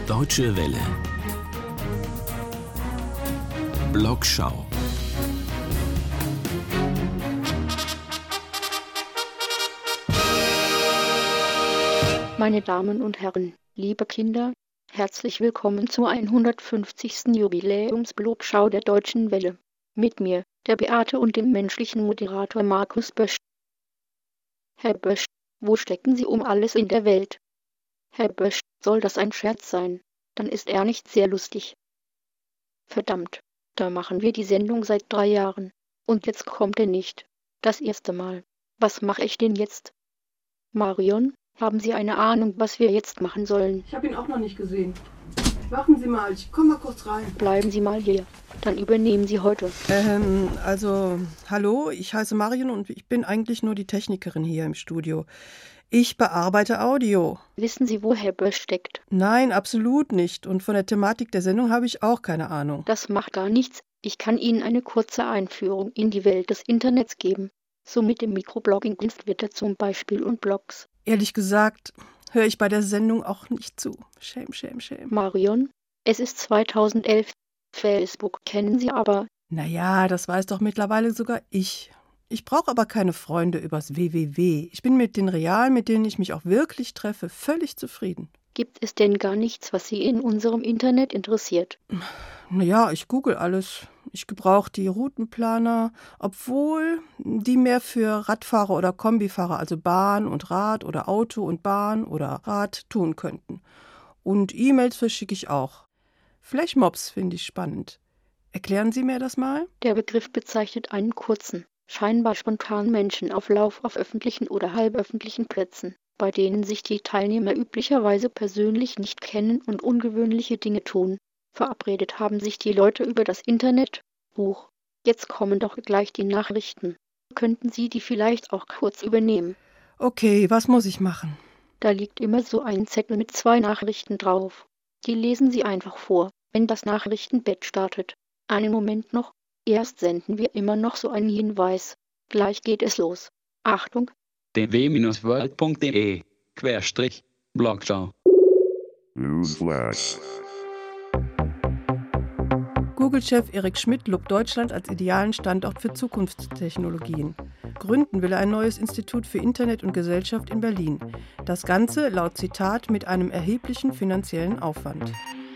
Deutsche Welle. Blogschau. Meine Damen und Herren, liebe Kinder, herzlich willkommen zur 150. Jubiläumsblogschau der Deutschen Welle. Mit mir, der Beate und dem menschlichen Moderator Markus Bösch. Herr Bösch, wo stecken Sie um alles in der Welt? Herr Bösch, soll das ein Scherz sein? Dann ist er nicht sehr lustig. Verdammt, da machen wir die Sendung seit 3 Jahren. Und jetzt kommt er nicht. Das erste Mal. Was mache ich denn jetzt? Marion, haben Sie eine Ahnung, was wir jetzt machen sollen? Ich habe ihn auch noch nicht gesehen. Warten Sie mal, ich komme mal kurz rein. Bleiben Sie mal hier. Dann übernehmen Sie heute. Hallo, ich heiße Marion und ich bin eigentlich nur die Technikerin hier im Studio. Ich bearbeite Audio. Wissen Sie, wo Herr Bösch steckt? Nein, absolut nicht. Und von der Thematik der Sendung habe ich auch keine Ahnung. Das macht gar nichts. Ich kann Ihnen eine kurze Einführung in die Welt des Internets geben. So mit dem Mikroblogging und Twitter zum Beispiel und Blogs. Ehrlich gesagt, höre ich bei der Sendung auch nicht zu. Shame. Marion, es ist 2011. Facebook kennen Sie aber. Naja, das weiß doch mittlerweile sogar ich. Ich brauche aber keine Freunde übers www. Ich bin mit den Realen, mit denen ich mich auch wirklich treffe, völlig zufrieden. Gibt es denn gar nichts, was Sie in unserem Internet interessiert? Naja, ich google alles. Ich gebrauche die Routenplaner, obwohl die mehr für Radfahrer oder Kombifahrer, also Bahn und Rad oder Auto und Bahn oder Rad tun könnten. Und E-Mails verschicke ich auch. Flashmobs finde ich spannend. Erklären Sie mir das mal? Der Begriff bezeichnet einen kurzen, scheinbar spontanen Menschenauflauf auf öffentlichen oder halböffentlichen Plätzen, bei denen sich die Teilnehmer üblicherweise persönlich nicht kennen und ungewöhnliche Dinge tun. Verabredet haben sich die Leute über das Internet. Jetzt kommen doch gleich die Nachrichten. Könnten Sie die vielleicht auch kurz übernehmen? Okay, was muss ich machen? Da liegt immer so ein Zettel mit 2 Nachrichten drauf. Die lesen Sie einfach vor, wenn das Nachrichtenbett startet. Einen Moment noch. Erst senden wir immer noch so einen Hinweis. Gleich geht es los. Achtung! dw-world.de/Blogschau. Newsflash. Google-Chef Eric Schmidt lobt Deutschland als idealen Standort für Zukunftstechnologien. Gründen will er ein neues Institut für Internet und Gesellschaft in Berlin. Das Ganze, laut Zitat, mit einem erheblichen finanziellen Aufwand.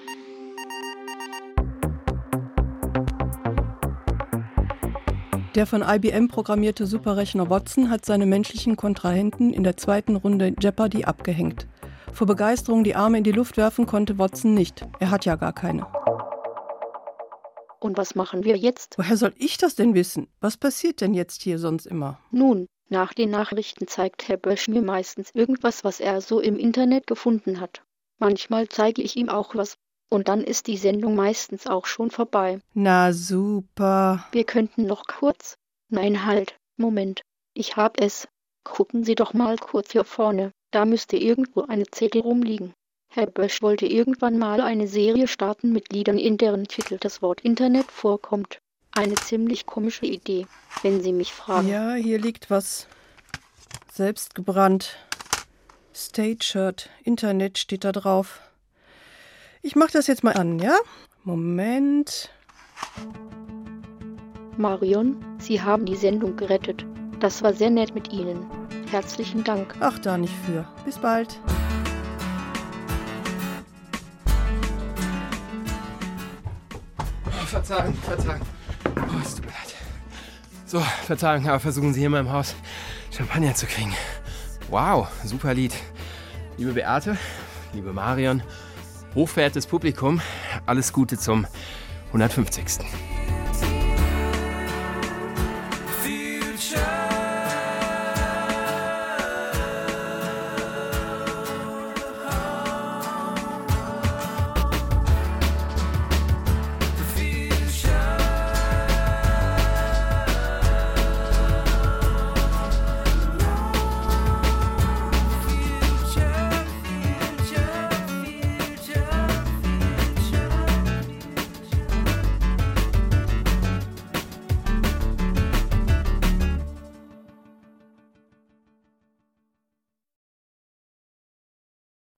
Der von IBM programmierte Superrechner Watson hat seine menschlichen Kontrahenten in der 2. Runde Jeopardy abgehängt. Vor Begeisterung die Arme in die Luft werfen konnte Watson nicht. Er hat ja gar keine. Und was machen wir jetzt? Woher soll ich das denn wissen? Was passiert denn jetzt hier sonst immer? Nun, nach den Nachrichten zeigt Herr Bösch mir meistens irgendwas, was er so im Internet gefunden hat. Manchmal zeige ich ihm auch was. Und dann ist die Sendung meistens auch schon vorbei. Na super. Wir könnten noch kurz. Nein, halt. Moment. Ich hab es. Gucken Sie doch mal kurz hier vorne. Da müsste irgendwo eine Zettel rumliegen. Herr Bösch wollte irgendwann mal eine Serie starten mit Liedern, in deren Titel das Wort Internet vorkommt. Eine ziemlich komische Idee, wenn Sie mich fragen. Ja, hier liegt was. Selbst gebrannt. Stage-Shirt. Internet steht da drauf. Ich mach das jetzt mal an, ja? Moment. Marion, Sie haben die Sendung gerettet. Das war sehr nett mit Ihnen. Herzlichen Dank. Ach, da nicht für. Bis bald. Verzeihung. Oh, es tut mir leid. So, Verzeihung, aber versuchen Sie hier in meinem Haus Champagner zu kriegen. Wow, super Lied. Liebe Beate, liebe Marion, hochverehrtes Publikum, alles Gute zum 150.